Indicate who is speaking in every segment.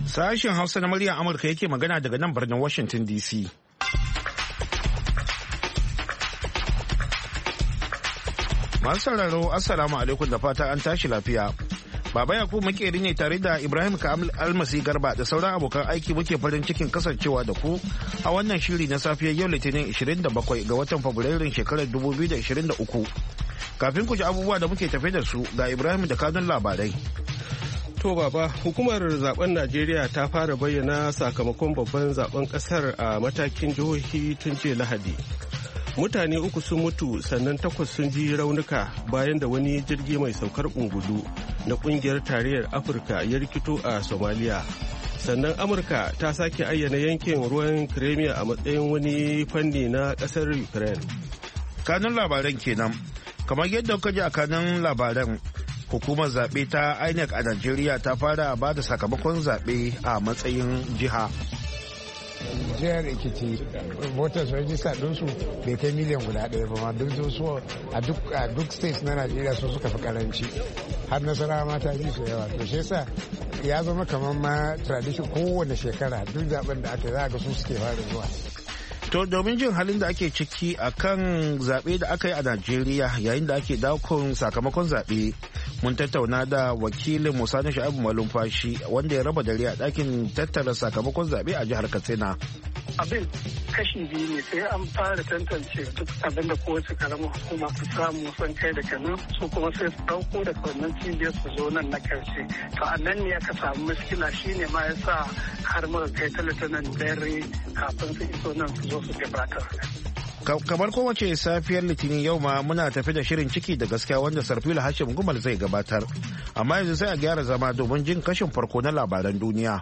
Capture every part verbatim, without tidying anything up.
Speaker 1: Sashen Hausa na muryar Amurka yake magana daga nan birnin Washington D C. Masu sauraro, Assalamu alaikum da fata an tashi lafiya. Baba Yakubu makeri ne tare da Ibrahim Almasi Garba da sauran abokan aiki muke farin cikin kasancewa da ku a wannan shiri na safiyar yau Litinin ishirin da bakwai ga watan Fabrairun shekarar dubu biyu da ishirin da uku. Kafin ku ji abubuwa da muke tafe da su ga Ibrahim da kanun labarai.
Speaker 2: To baba, hukumar zaben Najeriya ta fara bayyana sakamakon babban zaben kasar a matakin jihohi tun jiya Lahadi. Mutane uku sun mutu sannan takwas sun ji raunuka bayan da wani jirgi mai saukar ungulu na kungiyar tarayyar Afirka ya rikito a Somalia. Sannan Amurka ta sake ayyana yankin ruwan Crimea a matsayin wani fanni na kasar Ukraine.
Speaker 1: Kanun labaran kenan. Kamar yadda kuka ji a kanun labaran, hukumar zaɓe ta I N E C a Najeriya ta fara ba da sakamakon zaɓe a matsayin jiha.
Speaker 3: Jihar Ekiti voters register ɗinsu bai kai miliyan guda ɗaya ba ma duk su a duk states na Najeriya su suka fi karanci har nasara ma ta ji su yawa to shi yasa ya zama kamar ma tradition kowane shekara duk zaben da aka za ga su suke fara zuwa.
Speaker 1: To domin jin halin da ake ciki a kan zaɓe da aka yi a Najeriya yayin da ake dakon sakamakon zaɓe, mun tattauna da wakilin Musa na Sha'abu Malumfashi wanda ya raba dare a ɗakin tattara sakamakon zaɓe a jihar Katsina.
Speaker 4: Abin kashi biyu ne sai an fara tantance duk abin da kowace karamar hukuma su samu san kai da kanan su kuma sai su ɗauko da wannan cibiyar su zo nan na karshe. To a nan ne aka samu muskila shine ma ya sa har muka kai talatanan dare kafin su iso nan su zo su gabatar.
Speaker 1: Kamar kowace safiyar Litinin yau ma muna tafi da shirin ciki da gaskiya wanda Sarfila Hashim Gumal zai gabatar. Amma yanzu sai a gyara zama domin jin kashin farko na labaran duniya.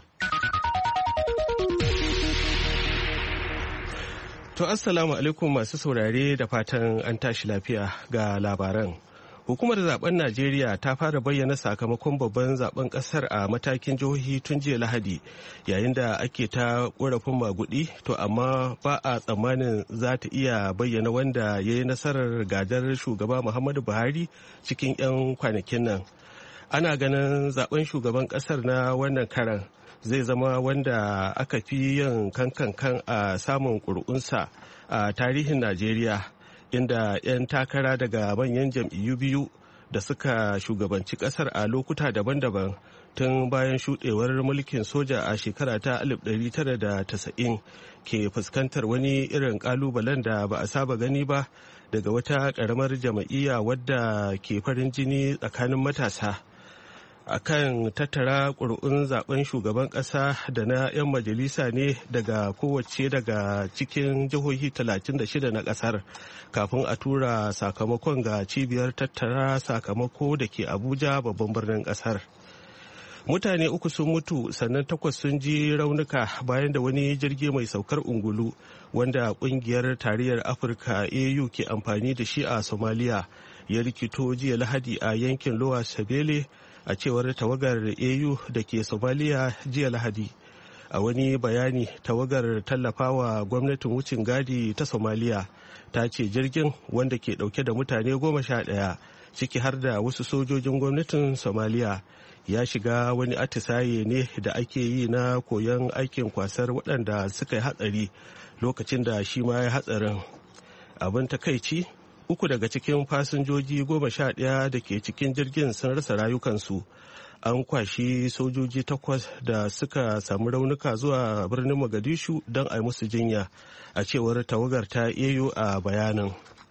Speaker 2: To assalamu alaikum masu saurare da fatan an tashi lafiya ga labaran. Hukumar zaben Najeriya ta fara bayyana sakamakon babban zaben kasar a matakin jihohi tun jiya Lahadi yayin da ake ta korafin magudi, to amma ba a tsammanin za ta iya bayyana wanda ya yi nasarar gadar shugaba Muhammadu Buhari cikin 'yan kwanakin nan. Ana ganin zaben shugaban kasar na wannan karan zai zama wanda aka fi yin kankan a samun ƙuri'unsa a tarihin Najeriya, inda 'yan takara daga manyan jam'iyyu biyu da suka shugabanci kasar a lokuta daban-daban tun bayan shuɗewar mulkin soja a shekara ta alif ɗari tara da tasa'in ke fuskantar wani irin ƙalubalen da ba a saba gani ba daga wata ƙaramar jam'iyya wadda ke farin jini tsakanin matasa. Akan tattara ƙuri'un zaben shugaban ƙasa da na 'yan majalisa ne daga kowace daga cikin jihohi talatin da shida na ƙasar kafin a tura sakamakon ga cibiyar tattara sakamako da ke Abuja babban birnin ƙasar. Mutane uku sun mutu sannan takwas sun ji raunuka bayan da wani jirgi mai saukar ungulu wanda ƙungiyar tarayyar Afirka A U ke amfani da shi a Somalia ya rikito jiya Lahadi a yankin Lower Sabele, a cewar tawagar A U da ke Somalia jiya Lahadi. A wani bayani, tawagar tallafawa gwamnatin wucin gadi ta Somalia ta ce jirgin wanda ke dauke da mutane goma sha ɗaya ciki har da wasu sojojin gwamnatin Somalia ya shiga wani atisaye ne da ake yi na koyon aikin kwasar waɗanda suka yi hatsari lokacin da shi ma ya hatsarin. Abin takaici, uku daga cikin fasinjoji goma sha ɗaya da ke cikin jirgin sun rasa rayukansu. An kwashi sojoji takwas da suka samu raunuka zuwa birnin Mogadishu don a yi musu jinya, a cewar tawagar ta A U a bayanin.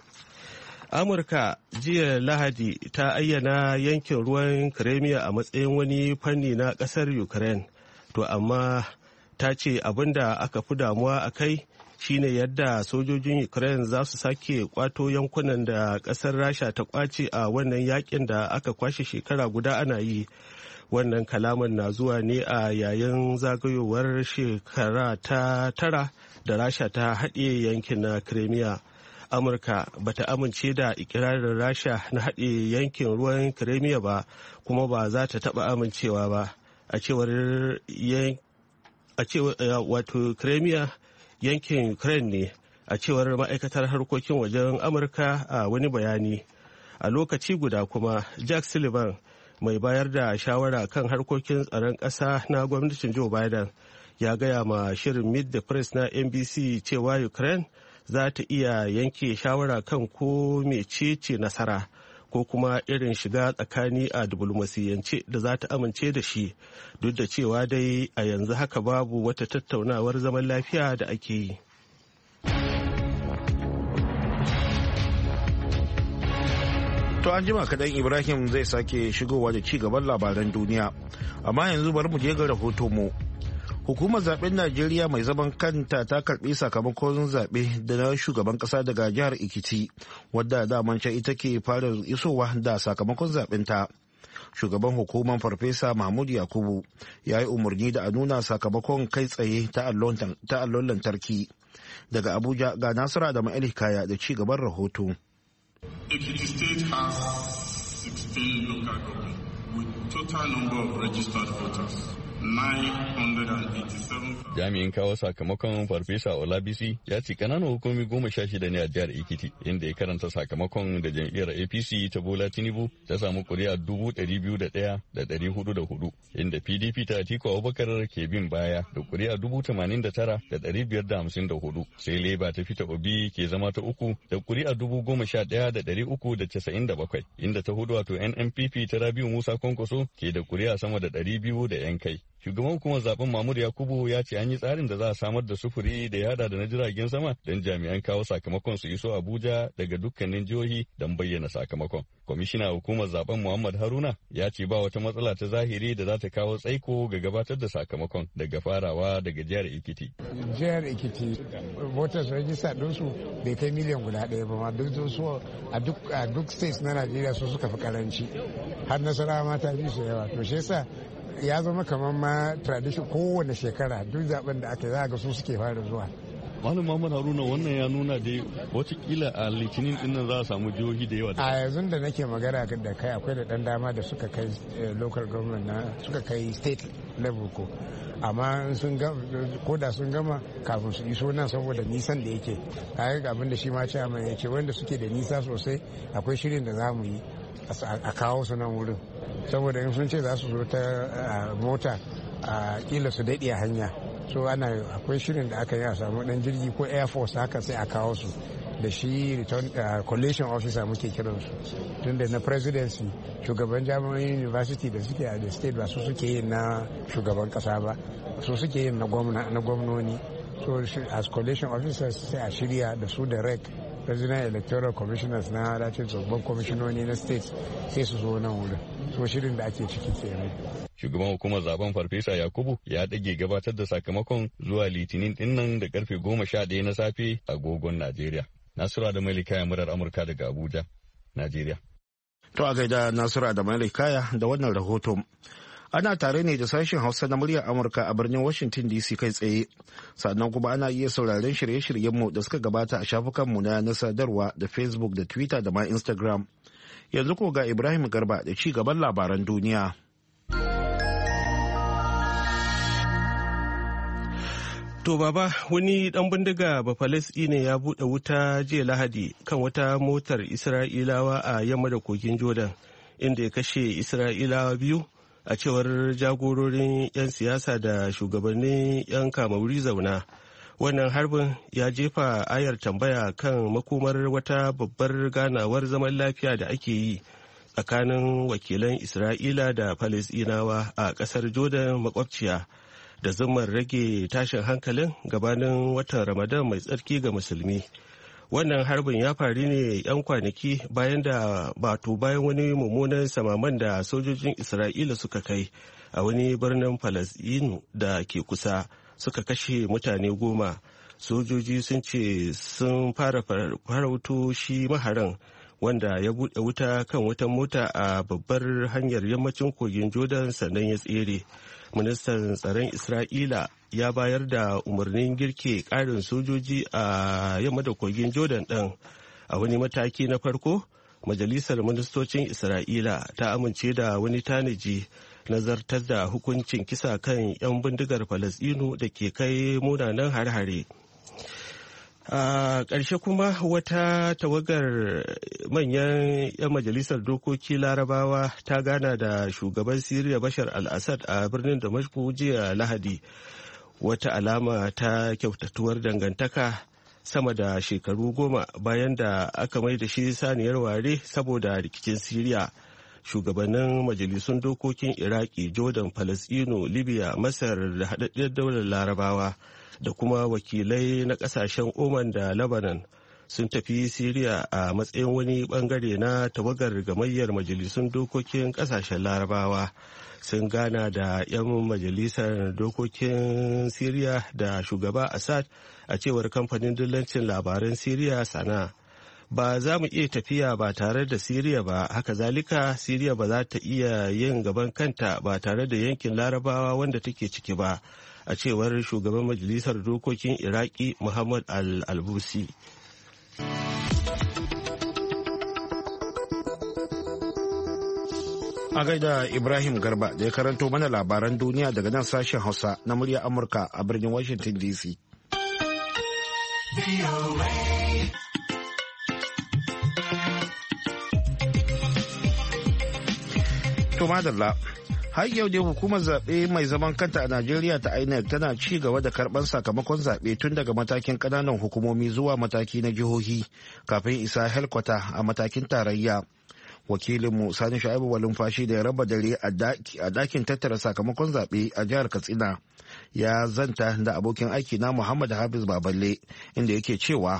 Speaker 2: Amurka jiya Lahadi ta ayyana yankin ruwan Crimea a matsayin wani fanni na ƙasar Ukraine, to amma ta ce abin da aka fi damuwa a kai shine yadda sojojin Ukraine za su sake kwato yankunan da kasar Rasha ta kwace a wannan yakin da aka kwashe shekara guda ana yi. Wannan kalaman na zuwa ne a yayin zagayowar shekara ta tara da Rasha ta haɗe yankin na Crimea. Amurka bata amince da ikirarin Rasha na haɗe yankin ruwan Crimea ba, kuma ba za ta taɓa amincewa ba. A cewar wato Crimea yankin Ukraine ne, a cewar ma'aikatar harkokin wajen Amurka a wani bayani. A lokaci guda kuma Jack Sullivan mai bayar da shawara kan harkokin tsaron ƙasa na gwamnatin Joe Biden, ya gaya ma shirin Meet the Press na N B C cewa Ukraine za ta iya yanke shawara kan ko mecece nasara ko kuma irin shiga tsakani a diplomasiyance da za ta amince da shi, duk da cewa dai a yanzu haka babu wata tattaunawar zaman lafiya da ake yi.
Speaker 1: To an jima kaɗan Ibrahim zai sake shigowa da ci gaban labaran duniya, amma yanzu bari mu je ga rahoton mu. Hukumar zaben Najeriya mai zaman kanta ta karbi sakamakon zaɓe da na shugaban ƙasa daga jihar Ekiti, wadda daman can ita ke fara isowa da sakamakon zaben ta. Shugaban hukumar Farfesa Mahmud Yakubu ya yi umarni da a nuna sakamakon kai tsaye ta allon lantarki. Daga Abuja ga Nasira da Ma'ali Kaya da ci gaban rahoto.
Speaker 5: Ekiti State has sixteen local governments with total number of registered voters.
Speaker 6: Jami'in kawo sakamakon Farfesa Olabisi ya ce kananan hukumi goma sha shida ne a jihar Ekiti, inda ya karanta sakamakon da jam'iyyar A P C ta Bola Tinubu ta samu kuri'a dubu ɗari biyu da ɗaya da ɗari hudu da hudu, inda P D P ta Atiku Abubakar ke bin baya da kuri'a dubu tamanin da tara da ɗari biyar da hamsin da hudu, sai Labour ta fita Obi ke zama ta uku da kuri'a dubu goma sha ɗaya da ɗari uku da casa'in da bakwai, inda ta hudu wato N N P P ta Rabiu Musa Kwankwaso ke da kuri'a sama da ɗari biyu da 'yan kai. Shugaban hukumar zaben Mahmud Yakubu ya ce an yi tsarin da za a samar da sufuri da ya hada da na jiragen sama don jami'an kawo sakamakon su iso Abuja daga dukkanin jihohi don bayyana sakamakon. Kwamishina hukumar zaben Muhammad Haruna ya ce ba wata matsala ta zahiri da za ta kawo tsaiko ga gabatar da sakamakon daga farawa daga jihar Ekiti.
Speaker 3: Jihar Ekiti voters register ɗinsu bai kai miliyan guda ɗaya ba ma duk su a duk a duk states na Najeriya su suka fi karanci har Nasarawa ma ta bi su yawa, to shi yasa ya zama kamar ma tradition kowane shekara duk zaben da aka za ga su suke fara zuwa.
Speaker 6: Malam Muhammad Haruna, wannan ya nuna dai watakila a litinin din nan za a samu jihohi da yawa.
Speaker 3: A yanzu da nake magana da kai akwai da dan dama da suka kai local government na suka kai state level ko, amma sun ko da sun gama kafin su iso nan saboda nisan da yake. Kaga abin da shi ma ce mai yace wanda suke da nisa sosai akwai shirin da za mu yi a kawo su nan wurin, saboda in sun ce za su zo ta mota a kila su daɗe a hanya, so ana akwai shirin da aka yi a samu ɗan jirgi ko air force haka sai a kawo su da shi return collation officer muke kiransu, tun da na presidency shugaban jami'an university da suke a the state ba su suke yin na shugaban kasa ba, su suke yin na gwamnoni, so as collation officers sai a shirya da su da rec president electoral commissioners na dace babban kwamishinoni na states sai su zo nan wurin, so shirin da ake ciki kenan.
Speaker 6: Shugaban hukumar zaben Farfesa Yakubu ya dage gabatar da sakamakon zuwa litinin dinnan da karfe goma sha ɗaya na safe a agogon Najeriya. Nasura da Malikaya, murar Amurka daga Abuja, Najeriya.
Speaker 1: To a gaida Nasura da Malikaya da wannan rahoton. Ana tare ne da sashen Hausa na muryar Amurka a birnin Washington D C kai tsaye. Sannan kuma ana iya sauraren shirye-shiryenmu da suka gabata a shafukanmu na sadarwa da Facebook da Twitter da ma Instagram. Yanzu ko ga Ibrahim Garba da ci gaban labaran duniya.
Speaker 2: To baba, wani dan bindiga Bafalastine ya buɗe wuta jiya Lahadi kan wata motar Isra'ilawa a yamma da kogin Jordan, inda ya kashe Isra'ilawa biyu, a cewar jagororin 'yan siyasa da shugabannin 'yan kamauri zauna. Wannan harbin ya jefa ayar tambaya kan makomar wata babbar ganawar zaman lafiya da ake yi tsakanin wakilan Isra'ila da Falasɗinawa a ƙasar Jordan makwabciya, da zumar rage tashin hankalin gabanin watan Ramadan mai tsarki ga musulmi. Wannan harbin ya faru ne 'yan kwanaki bayan da bato bayan wani mummunan samaman da sojojin Isra'ila suka kai a wani birnin Falasɗinu da ke kusa, suka kashe mutane goma. Sojoji sun ce sun fara farauto shi maharan, wanda ya buɗe wuta kan wata mota a babbar hanyar yammacin kogin Jordan sannan ya tsere. Ministan tsaron Isra'ila ya bayar da umarnin girke ƙarin sojoji a yamma da kogin Jordan ɗin. A wani mataki na farko, Majalisar Ministocin Isra'ila ta amince da wani tanaji na zartar da hukuncin kisa kan 'yan bindigar Falasɗinu da ke kai munanan har-hare. a ƙarshe kuma wata tawagar manyan 'yan majalisar dokoki larabawa ta gana da shugaban siriya bashar al-assad a birnin damascus jiya lahadi, wata alama ta kyautatuwar dangantaka sama da shekaru goma bayan da aka mai da shi saniyar ware saboda rikicin siriya. Shugabannin majalisun dokokin iraki, jordan, falasɗinu, libya, masar da haɗaɗɗiyar daular larabawa da kuma wakilai na kasashen Oman da Lebanon sun tafi Siriya a matsayin wani bangare na tawagar gamayyar majalisun dokokin kasashen Larabawa. Sun gana da 'yan majalisar dokokin Siriya da shugaba Assad, a cewar kamfanin dillancin labaran Siriya Sana. Ba za mu iya tafiya ba tare da Siriya ba, haka zalika Siriya ba za ta iya yin gaban kanta ba tare da yankin Larabawa wanda take ciki ba, a cewar shugaban majalisar dokokin iraki Muhammad al-albusi.
Speaker 1: A gaida Ibrahim Garba da ya karanto mana labaran duniya daga nan sashen Hausa na muryar Amurka a birnin Washington D C. To madalla, har yau dai hukumar zaɓe mai zaman kanta a Najeriya ta I N E C tana ci gaba da karɓar sakamakon zaɓe tun daga matakin ƙananan hukumomi zuwa mataki na jihohi kafin isa helkwata a matakin tarayya. Wakilinmu Sani Sha'ibu Walumfashi da ya raba dare a dakin tattara sakamakon zaɓe a jihar Katsina ya zanta da abokin aiki na Muhammad Hafiz Baballe inda yake cewa.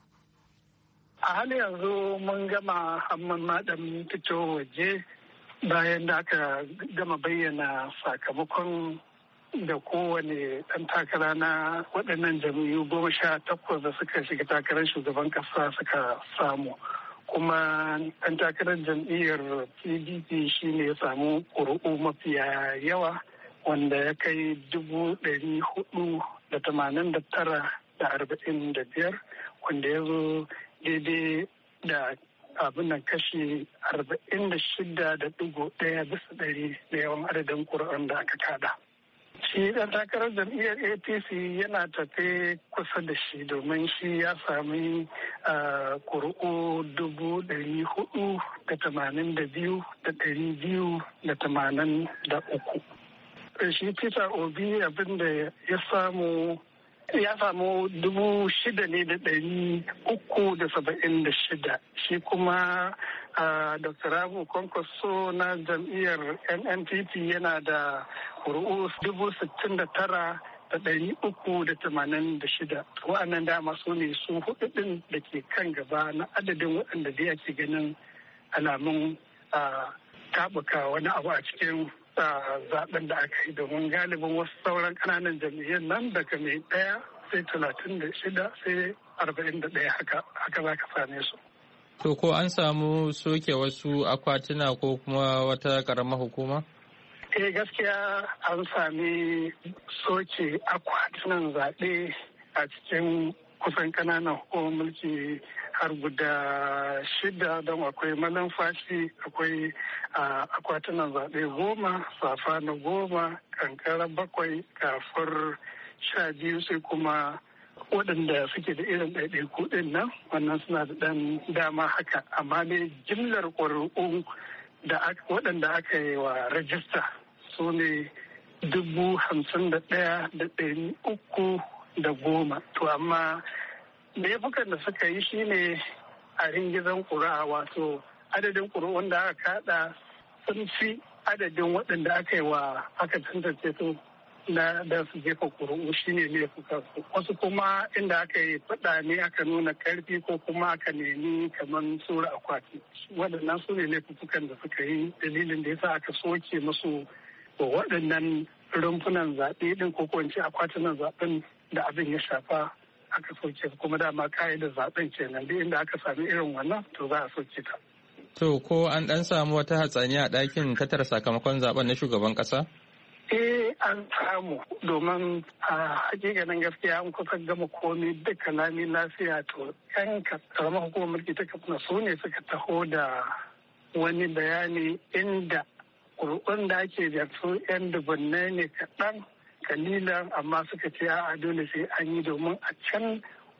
Speaker 4: A halin yanzu mun gama hamman maɗan fito waje bayan da aka gama bayyana sakamakon da kowane ɗan takara na waɗannan jam'iyyu goma sha takwas da suka shiga takarar shugaban ƙasa suka samu. Kuma ɗan takarar jam'iyyar P D P shi ne ya samu ƙuri'u mafiya yawa wanda ya kai dubu ɗari hudu da tamanin da tara da arba'in da biyar, wanda ya zo daidai da abin nan kashi arba'in da shida da digo ɗaya bisa ɗari da yawan adadin ƙuri'un da aka kada. Shi ɗan takarar jam'iyyar A P C yana tafe kusa da shi domin shi ya sami ƙuri'u dubu ɗari hudu da tamanin da biyu da ɗari biyu da tamanin da uku. Shi Peter Obi abin da ya samu ya samu dubu shida ne da ɗari uku da saba'in da shida. Shi kuma Doctor Rabu Kwankwaso na jam'iyyar N N P P yana da ƙuri'u dubu sittin da tara da ɗari uku da tamanin da shida. Wa'annan dama su ne su hudu ɗin da ke kan gaba na adadin waɗanda da ake ganin alamun taɓuka wani abu a cikin zaben da aka yi, domin galibin wasu sauran ƙananan jam'iyyar nan daga mai ɗaya sai talatin da shida sai arba'in da ɗaya haka haka za ka same su.
Speaker 7: To ko an samu soke wasu akwatuna ko kuma wata ƙaramar hukuma?
Speaker 4: Eh gaskiya an sami soke akwatunan zaɓe a cikin kusan ƙananan hukumar mulki har guda shida, don akwai malamfashi, akwai akwatunan zaɓe goma, safa na goma, kankara bakwai, kafur sha biyu, sai kuma waɗanda suke da irin ɗaiɗaiku ɗin nan wannan suna da ɗan dama haka, amma dai jimlar ƙuri'u da waɗanda aka yi wa rajista su ne dubu hamsin da ɗaya da ɗari uku da goma. To amma laifukan da suka yi shine a ringizan ƙuri'a, wato adadin ƙuri'un da aka kaɗa sun fi adadin waɗanda aka yi wa aka tantance su na da su jefa ƙuri'u shine laifukan su. Wasu kuma inda aka yi faɗa ne aka nuna ƙarfi ko kuma aka nemi kamar tsura akwati. Waɗannan su ne laifukan da suka yi, dalilin da yasa aka soke musu waɗannan rumfunan zaɓe ɗin ko ko akwatunan zaɓen da abin ya shafa aka soke, kuma dama ka'idar zaɓen kenan duk inda aka sami irin wannan to za a soke ta.
Speaker 7: To ko an ɗan samu wata hatsaniya a ɗakin tattara sakamakon zaɓen na shugaban ƙasa?
Speaker 4: Eh an samu, domin a hakikanin gaskiya an kusa gama komi duka lami lafiya, to yan karamar hukumar mulki ta kafina su ne suka taho da wani bayani inda ƙuri'un da ake da su yan dubunnai ne kaɗan kalilan, amma suka ce a dole sai an yi, domin a can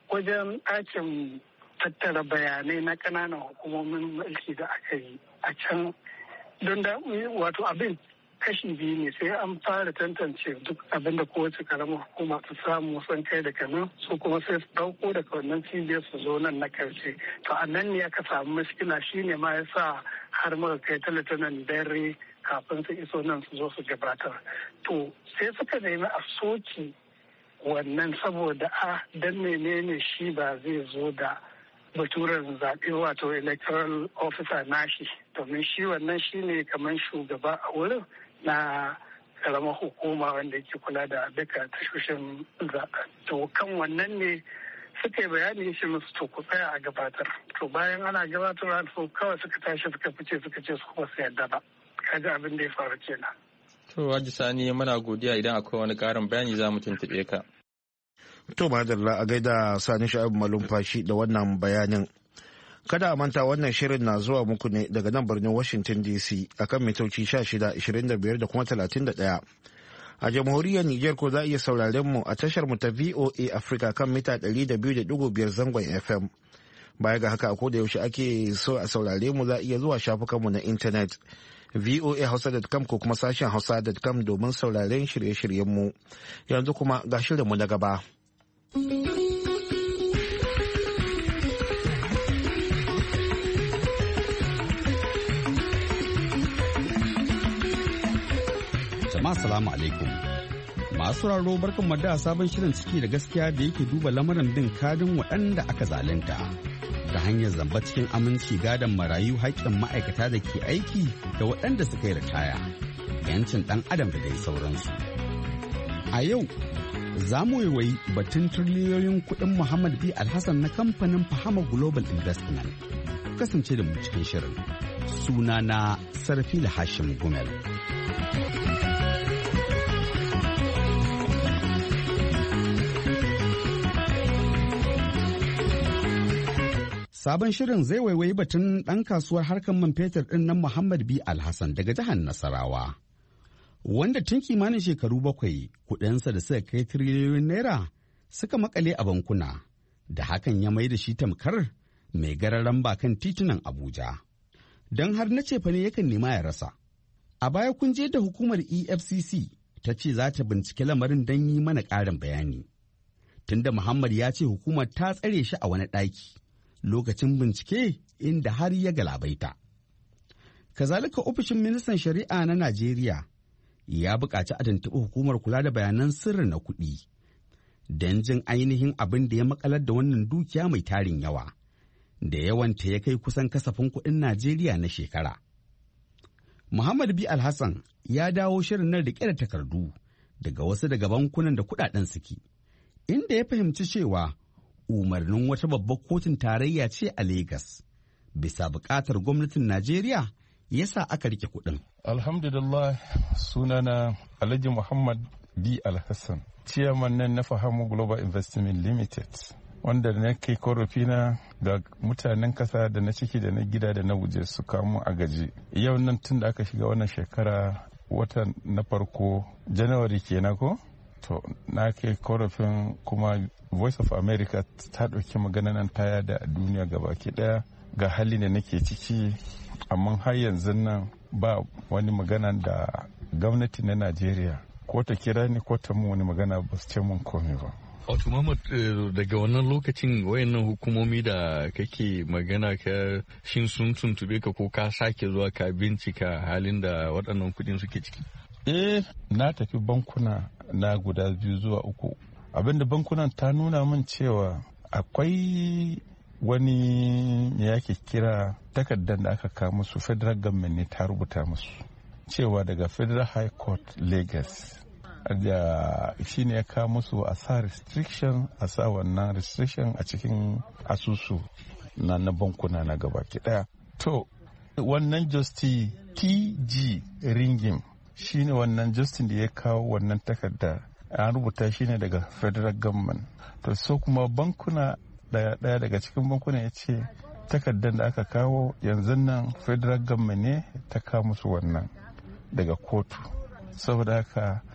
Speaker 4: wajen ɗakin tattara bayanai na ƙananan hukumomin mulki da aka yi a can don da wato abin kashi biyu ne, sai an fara tantance duk abin da kowace karamar hukuma ta samu san kai daga nan su kuma sai su dauko daga wannan cibiyar su zo nan na karshe. To a nan ne aka samu mashkila, shine ma ya sa har muka kai talatanan dare kafin su iso nan su zo su gabatar. To sai suka nemi a soki wannan saboda a dan menene shi ba zai zo da baturen zaɓe wato electoral officer nashi, domin shi wannan shine kamar shugaba a wurin na karamar hukuma wanda yake kula da duka tashoshin zaɓen. To kan wannan ne suka yi bayani shi musu to ku tsaya a gabatar. To bayan ana gabatarwa to kawai suka tashi suka fice suka ce su kuma su yadda ba. Kaji abin da ya faru kenan.
Speaker 7: To Haji Sani muna godiya, idan akwai wani ƙarin bayani za mu tuntuɓe ka.
Speaker 1: To madalla a gaida Sani Sha'ib Malumfashi da wannan bayanin. Kada a manta wannan shirin na zuwa muku ne daga nan birnin Washington D C akan mitoci shida, ashirin da biyar da kuma talatin da ɗaya. A jamhuriyar Nijar ko za a iya sauraren mu a tashar mu ta V O A Africa kan mita ɗari da biyu da ɗigo biyar zangon F M. Baya ga haka a koda yaushe ake so a saurare mu za a iya zuwa shafukanmu na intanet voa hausa dot com ko kuma sashen hausa dot com domin sauraren shirye-shiryen mu. Yanzu kuma ga shirinmu na gaba.
Speaker 8: Jama'a salamu alaikum. Masu raro barkan da sabon shirin ciki da gaskiya da yake duba lamarin bin kadin waɗanda aka zalunta ta hanyar zamba cikin aminci, gadon marayu, haƙƙin ma'aikata da ke aiki da waɗanda suka yi ritaya, yancin ɗan adam da dai sauransu. A yau za mu yi batun tiriliyoyin kuɗin Muhammad B. Alhassan na kamfanin Fahama Global Investment. Kasance da mu cikin shirin. Sunana Sarfila Hashim Gumel. Sabon shirin zai waiwayi batun ɗan kasuwar harkar man fetur ɗin nan Muhammad B. Alhassan daga jihar Nasarawa, wanda tun kimanin shekaru bakwai kuɗinsa da suka kai tiriliyoyin naira suka makale a bankuna, da hakan ya mai da shi tamkar mai gararan bakan titunan Abuja. Don har na cefa ne yakan nema ya rasa. A baya kun je da hukumar E F C C ta ce za ta bincike lamarin don yi mana ƙarin bayani. Tunda Muhammad ya ce hukumar ta tsare shi a wani ɗaki lokacin bincike inda har ya galabaita. Kazalika ofishin ministan shari'a na Najeriya ya buƙaci a tuntuɓi hukumar kula da bayanan sirri na kuɗi don jin ainihin abin da ya makalar da wannan dukiya mai tarin yawa, da yawanta ya kai kusan kasafin kuɗin Najeriya na shekara. Muhammad B. Alhassan ya dawo shirin nan riƙe da takardu daga wasu daga bankunan da kuɗaɗen suke, inda ya fahimci cewa umarnin wata babbar kotun tarayya ce a Legas bisa buƙatar gwamnatin Najeriya ya sa aka rike kuɗin.
Speaker 9: Alhamdulillah, sunana Alhaji Muhammad B. Alhassan, ciyaman nan na Fahamu Global Investment Limited, wanda na kai korafina ga mutanen kasa da na ciki da na gida da na waje su kamu a gaji. Yau nan tun da aka shiga wannan shekara watan na farko Janairu kenan ko? To, na kai korafin kuma Voice of America ta ɗauki magana nan taya da duniya gabaki ɗaya ga hali da nake ciki, amma har yanzu nan ba wani magana da gwamnati na Najeriya ko ta kira ni ko ta mu wani magana ba su ce mun komai ba.
Speaker 6: Wato Muhammad, daga wannan lokacin wayannan hukumomi da kake magana ka shin sun tuntube ka ko ka sake zuwa ka bincika halin da waɗannan kuɗin suke ciki?
Speaker 9: Eh, na tafi bankuna na guda biyu zuwa uku. Abinda bankunan ta nuna min cewa akwai wani me yake kira takardar da aka kawo musu, federal government ne ta rubuta musu cewa daga Federal High Court Lagos da shi ne ya kawo musu a sa restriction, a sa wannan restriction a cikin asusu na na bankuna na gaba ki daya. To wannan Justice T G Ringim shi ne wannan Justin da ya kawo wannan takarda, an rubuta shi ne daga federal government. To so kuma bankuna daya daya daga cikin bankuna ya ce takardar da aka kawo yanzu nan federal government ne ta kawo musu wannan daga kotu. Saboda haka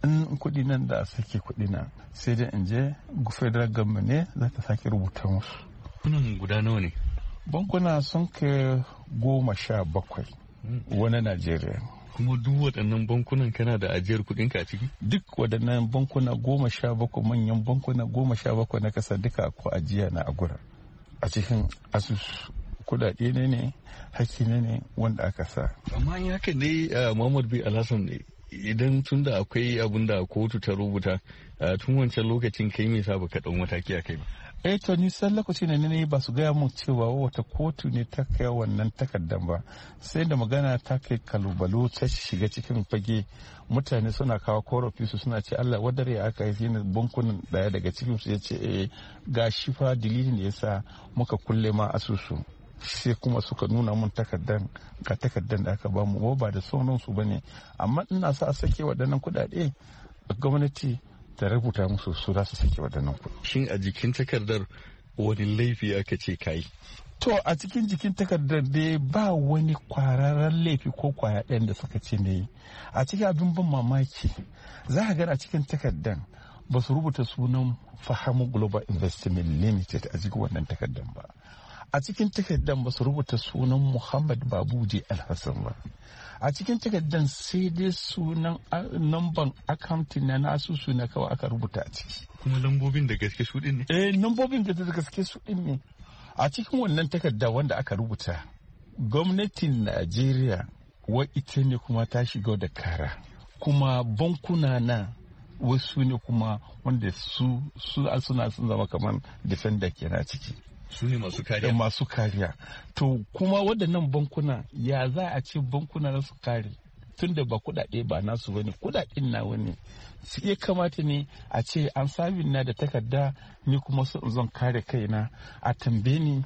Speaker 9: in kuɗi nan da a sake kuɗi nan sai dai in je federal government ne za ta sake rubuta musu.
Speaker 6: Bankunan guda nawa ne?
Speaker 9: Bankuna sun kai goma sha bakwai wani Najeriya.
Speaker 6: Kuma duk waɗannan bankunan kana da ajiyar kuɗinka a ciki? Duk
Speaker 9: waɗannan bankuna goma sha bakwai manyan bankuna goma sha bakwai na ƙasa duka ko ajiya na agura a cikin asusu. Kudade ne ne hakki ne ne wanda aka sa.
Speaker 6: Amma in haka ne Muhammad B. Alhassan ne idan tun da akwai abin da kotu ta rubuta tun wancan lokacin kai me sa baka ɗau mataki a kai ba?
Speaker 9: Eh to ni san lokaci ne ne ba su gaya mun cewa wata kotu ne ta kai wannan takardan ba sai da magana ta kai kalubalo ta shiga cikin fage mutane suna kawo korafi su suna ce Allah wadare aka yi ne bankunan daya daga cikin su ya ce eh ga shi fa dalilin da yasa muka kulle ma asusu. Sai kuma suka nuna mun takardan ga takardan da aka bamu ba da sauran su bane amma ina sa a sake waɗannan kuɗaɗe gwamnati ta rubuta musu su za su sake waɗannan kuɗi.
Speaker 6: Shin a jikin takardar wani laifi aka ce kai?
Speaker 9: To a cikin jikin takardar dai ba wani kwararren laifi ko kwaya ɗayan da suka ce ne. A cikin abin ban mamaki za ka gani a cikin takardar ba su rubuta sunan Fahamu Global Investment Limited a cikin wannan takardar ba. A cikin takardar ba su rubuta sunan Muhammad Babuji Alhassan ba. A cikin takardar sai dai sunan namban accounting na asusu na kawai aka rubuta a ciki.
Speaker 6: Kuma lambobin da gaske su din ne?
Speaker 9: Eh lambobin da gaske su din ne. A cikin wannan takarda wanda aka rubuta gwamnatin Najeriya wa ita ne kuma ta shiga da kara. Kuma bankuna na wasu ne kuma wanda su suna sun zama kamar defender kenan ciki.
Speaker 6: Su ne masu kariya.
Speaker 9: Masu kariya. To kuma waɗannan bankuna ya za a ce bankuna na su kare tun da ba kuɗaɗe ba nasu bane kuɗaɗen na wani su iya kamata ne a ce an sabin na da takarda ni kuma zan kare kaina a tambaye ni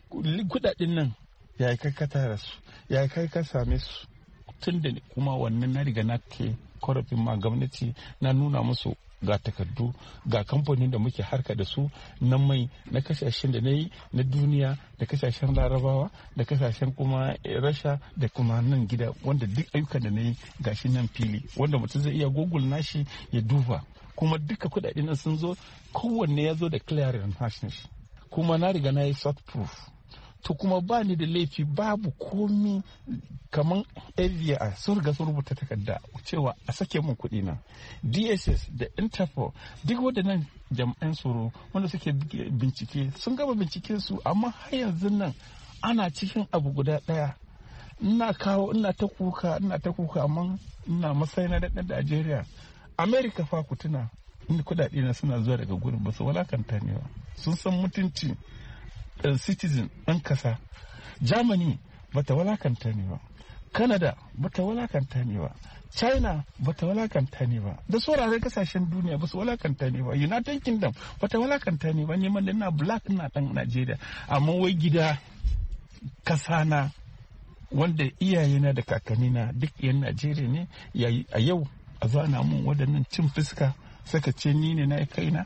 Speaker 9: kuɗaɗen nan ya kai ka tara su ya kai ka same su tun da kuma wannan na riga na ke korafin ma gwamnati na nuna musu ga takardu ga kamfanin da muke harka da su na mai na kasashen da na yi na duniya da kasashen larabawa da kasashen kuma rasha da kuma nan gida wanda duk ayyukan da na yi gashi nan fili wanda mutum zai iya google nashi ya duba kuma duka kudaden nan sun zo kowanne ya zo da clearing hash kuma na riga na yi soft proof to kuma ba ni da laifi babu komi kamar F B I sun riga sun rubuta takarda cewa a sake mun kuɗi na D S S da Interpol duk waɗannan jami'an tsaro wanda suke bincike sun gama binciken su amma har yanzu nan ana cikin abu guda ɗaya ina kawo ina ta kuka ina ta kuka amma ina matsayi na ɗan Najeriya America fa ku tuna inda kuɗaɗe na suna zuwa daga gurin ba su walakanta ne ba sun san mutunci citizen ɗan kasa Germany bata walakanta ne ba Canada bata walakanta ne ba China bata walakanta ne ba da sauraron kasashen duniya ba su walakanta ne ba United Kingdom bata walakanta ne ba neman da na black na ɗan Najeriya amma wai gida kasa na wanda iyayena da kakannina duk yan Najeriya ne a yau a zana mun waɗannan cin fuska saka ce ni ne na kaina.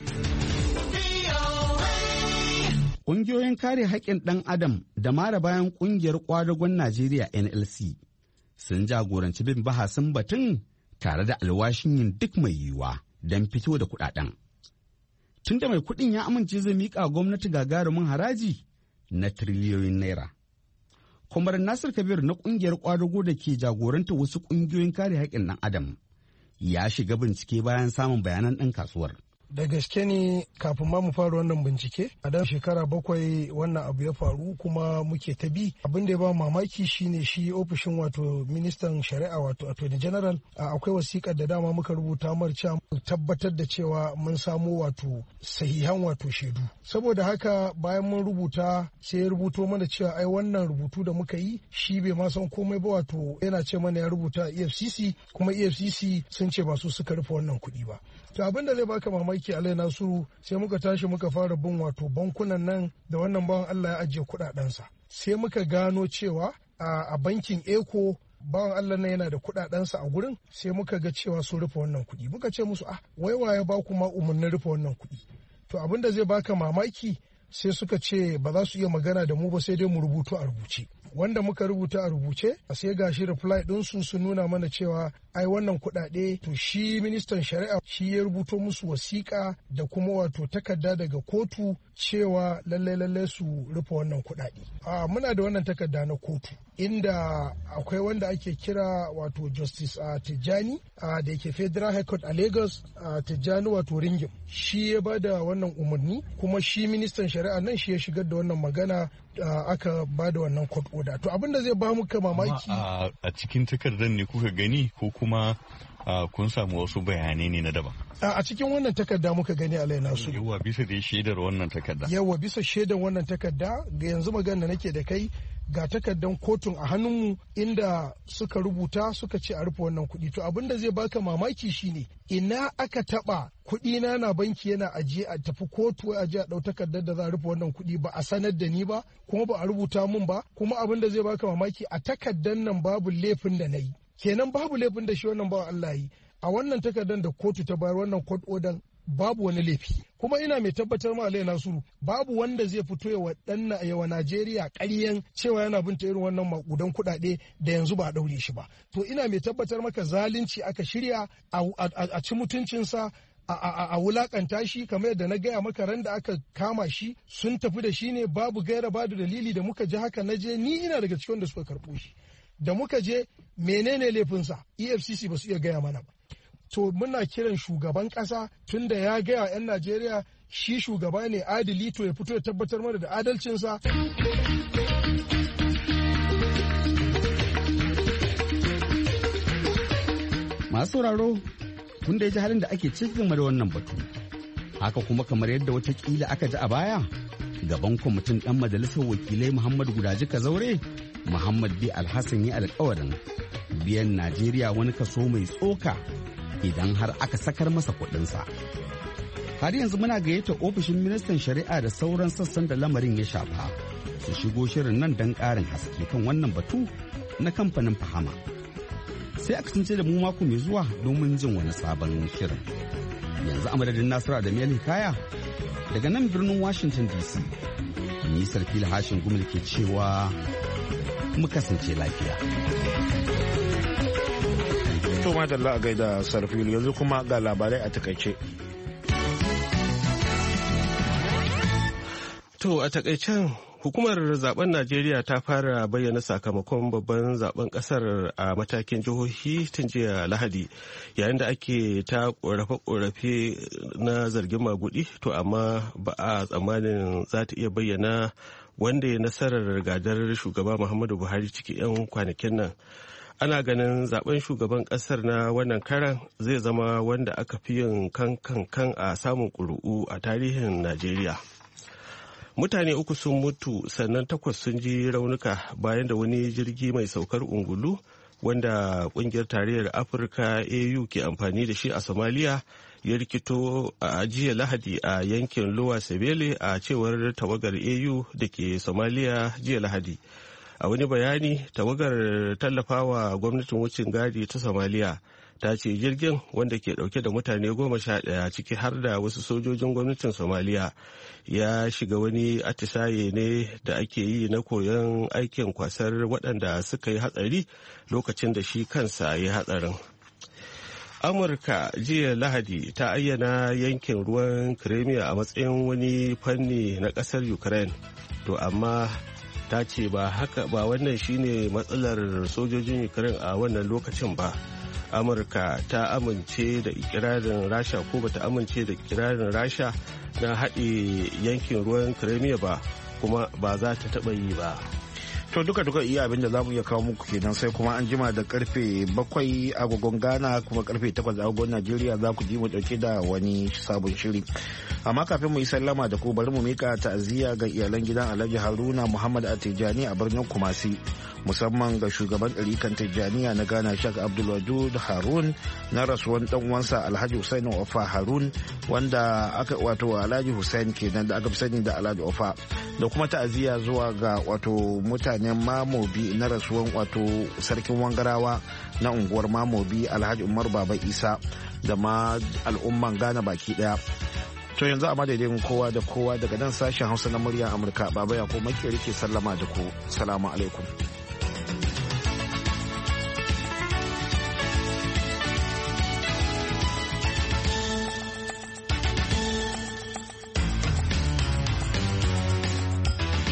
Speaker 8: Ƙungiyoyin kare haƙƙin ɗan Adam da mara bayan ƙungiyar ƙwadagon Najeriya N L C sun jagoranci bin bahasin batun tare da alwashin yin duk mai yiwuwa don fito da kuɗaɗen. Tun da mai kuɗin ya amince zai miƙa gwamnati gagarumin haraji na tiriliyoyin naira. Kwamar Nasir Kabir na ƙungiyar ƙwadago da ke jagoranta wasu ƙungiyoyin kare haƙƙin ɗan Adam ya shiga bincike bayan samun bayanan ɗan kasuwar.
Speaker 10: Da gaske ne kafin ma mu fara wannan bincike a dan shekara bakwai wannan abu ya faru kuma muke ta bi abin da ya ba mamaki shine shi ofishin wato ministan shari'a wato attorney general akwai wasiƙar da dama muka rubuta mar cewa tabbatar da cewa mun samo wato sahihan wato shaidu saboda haka bayan mun rubuta sai ya rubuto mana cewa ai wannan rubutu da muka yi shi bai ma san komai ba wato yana ce mana ya rubuta E F C C kuma E F C C sun ce ba su suka rufe wannan kuɗi ba to abin da zai baka mamaki alai nasu sai muka tashi muka fara bin wato bankunan nan da wannan bawan Allah ya ajiye kuɗaɗensa sai muka gano cewa a bankin Eco bawan Allah nan yana da kuɗaɗensa a gurin sai muka ga cewa sun rufe wannan kuɗi muka ce musu ah wai waye ba ku ma umarnin rufe wannan kuɗi to abin da zai baka mamaki sai suka ce ba za su iya magana da mu ba sai dai mu rubutu a rubuce wanda muka rubuta a rubuce a sai gashi reply ɗinsu sun nuna mana cewa ai wannan kuɗaɗe to shi ministan shari'a shi ya rubuto musu wasiƙa da kuma wato takarda daga kotu cewa lallai lallai su rufe wannan kuɗaɗe. A muna da wannan takarda na kotu inda akwai wanda ake kira wato Justice uh, Tijjani uh, da yake Federal High Court a Lagos uh, Tijjani wato Ringim shi ya ba da wannan umarni kuma shi ministan shari'a nan shi ya shigar da wannan magana uh, aka ba da wannan court order. To abin da zai ba muka mamaki
Speaker 6: a cikin takardar ne kuka gani ko kuma Uh, kun samu wasu bayanai ne na daban.
Speaker 10: Uh, a cikin wannan takarda muka gani Alai Nasiru.
Speaker 6: Yawa bisa da shaidar wannan takarda.
Speaker 10: Yawa bisa shaidar wannan takarda ga yanzu magana nake da kai ga takardan kotun a hannunmu inda suka rubuta suka ce a rufe wannan kuɗi. To abin da zai baka mamaki shine ina aka taɓa kuɗi na na banki yana ajiye a tafi kotu a je a ɗau takardar da za a rufe wannan kuɗi ba a sanar da ni ba kuma ba a rubuta mun ba kuma abin da zai baka mamaki a takardar nan babu laifin da na yi. Kenan babu laifin da shi wannan bawan Allah yi a wannan takardar da kotu ta bayar wannan court order babu wani laifi kuma ina mai tabbatar ma Alai Nasiru babu wanda zai fito ya wadanna yawa Najeriya ƙaryan cewa yana binta irin wannan makudan kuɗaɗe da yanzu ba a daure shi ba to ina mai tabbatar maka zalunci aka shirya a ci mutuncinsa a wulakanta shi kamar yadda na gaya maka ran da aka kama shi sun tafi da shi ne babu gaira babu dalili da muka ji haka na je ni ina daga cikin da suka karɓo shi da muka je menene laifinsa E F C C ba su iya gaya mana ba to muna kiran shugaban kasa tun da ya gaya 'yan Najeriya shi shugaba ne adili to ya fito ya tabbatar mana da adalcinsa.
Speaker 8: Masu sauraro tun da ya ji halin da ake cikin da wannan batu haka kuma kamar yadda watakila aka ji a baya gaban kwamitin ɗan majalisar wakilai Muhammad Gudaji Kazaure Muhammad B. Alhassan ya alkawarin biyan Najeriya wani kaso mai tsoka idan har aka sakar masa kuɗinsa. Har yanzu muna gayyata ofishin ministan shari'a da sauran sassan da lamarin ya shafa su shigo shirin nan don ƙarin haske kan wannan batu na kamfanin Fahama. Sai aka tunce da mu mako mai zuwa domin jin wani sabon shirin. Yanzu a madadin Nasiru da Mel Hikaya daga nan birnin Washington D C. Ni Sarfil Hashin Gumul ke cewa mu kasance lafiya.
Speaker 1: To madalla a gaida Sarfil yanzu kuma ga labarai a takaice.
Speaker 2: To a takaicen hukumar zaben Najeriya ta fara bayyana sakamakon babban zaben kasar a matakin jihohi tun jiya Lahadi yayin da ake ta korafe-korafe na zargin magudi to amma ba a tsammanin za ta iya bayyana wanda ya nasarar gadar shugaba Muhammadu Buhari cikin 'yan kwanakin nan. Ana ganin zaben shugaban kasar na wannan karan zai zama wanda aka fi yin kan kan a samun ƙuri'u a tarihin Najeriya. Mutane uku sun mutu sannan takwas sun ji raunuka bayan da wani jirgi mai saukar ungulu wanda kungiyar tarayyar Afirka A U ke amfani da shi a Somalia ya rikito a jiya Lahadi a yankin Lower Sebele a cewar tawagar A U da ke Somalia jiya Lahadi. A wani bayani tawagar tallafawa gwamnatin wucin gadi ta Somalia ta ce jirgin wanda ke dauke da mutane goma sha ɗaya ciki har da wasu sojojin gwamnatin Somalia ya shiga wani atisaye ne da ake yi na koyon aikin kwasar waɗanda suka yi hatsari lokacin da shi kansa ya hatsarin. Amurka jiya Lahadi ta ayyana yankin ruwan Crimea a matsayin wani fanni na ƙasar Ukraine to amma ta ce ba haka ba wannan shine matsalar sojojin Ukraine a wannan lokacin ba. Amurka ta amince da ikirarin Rasha ko bata amince da ikirarin Rasha na haɗe yankin ruwan Crimea ba kuma ba za ta taɓa yi ba.
Speaker 1: To duka duka iya abin da za mu iya kawo muku kenan sai kuma an jima da karfe bakwai agogon Ghana kuma karfe takwas agogon Najeriya za ku ji mu dauke da wani sabon shiri. Amma kafin mu yi sallama da ku bari mu mika ta'aziyya ga iyalan gidan Alhaji Haruna Muhammad Atijani a birnin Kumasi musamman ga shugaban ɗarikan Tijjaniya na Ghana Sheikh Abdul Wadud Harun na rasuwan dan uwansa Alhaji Hussein Ofa Harun wanda aka wato Alhaji Hussein kenan da aka fi sani da Alhaji Ofa da kuma ta'aziyya zuwa ga wato mutane Mamobi na rasuwan wato sarkin Wangarawa na unguwar Mamobi Alhaji Umar Baba Isa da ma al'umman Ghana baki daya. To yanzu a madadin kowa da kowa daga nan sashen Hausa na murya Amurka Baba Yakubu Makeri ke sallama da ku. Salamu alaikum.